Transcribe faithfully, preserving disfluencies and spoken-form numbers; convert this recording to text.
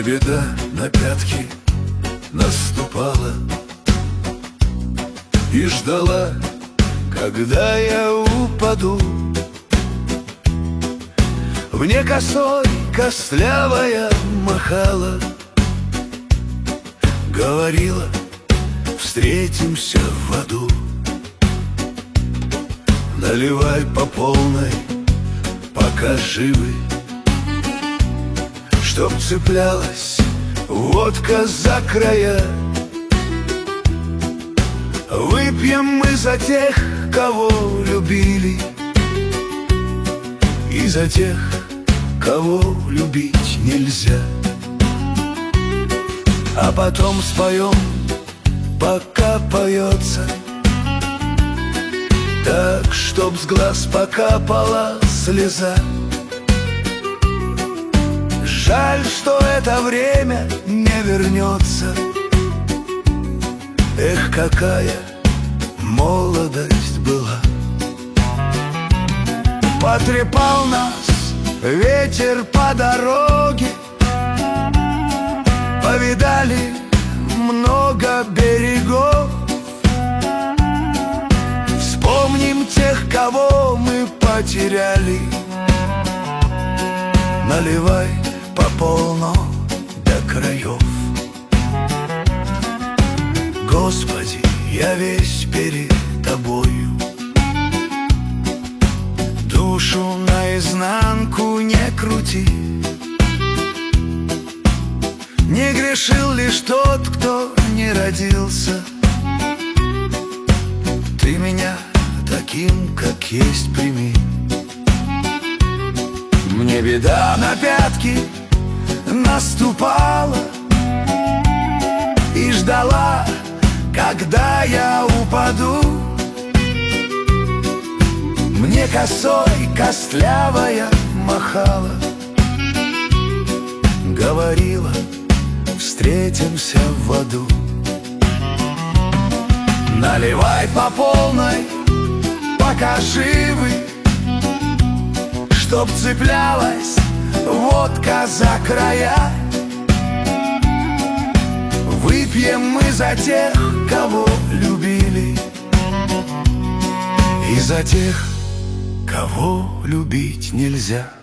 Мне беда на пятки наступала и ждала, когда я упаду. Мне косой костлявая махала, говорила: встретимся в аду. Наливай по полной, пока живы, чтоб цеплялась водка за края. Выпьем мы за тех, кого любили, и за тех, кого любить нельзя. А потом споем, пока поется, так, чтоб с глаз покапала слеза. Жаль, что это время не вернется. Эх, какая молодость была! Потрепал нас ветер по дороге, повидали много берегов. Вспомним тех, кого мы потеряли. Наливай по полно до краев. Господи, я весь перед Тобою. Душу наизнанку не крути. Не грешил лишь тот, кто не родился. Ты меня таким, как есть, прими. Мне беда на пятки наступала и ждала, когда я упаду. Мне косой костлявая махала, говорила: встретимся в аду. Наливай по полной, пока живы, чтоб цеплялась водка за края. Выпьем мы за тех, кого любили, и за тех, кого любить нельзя.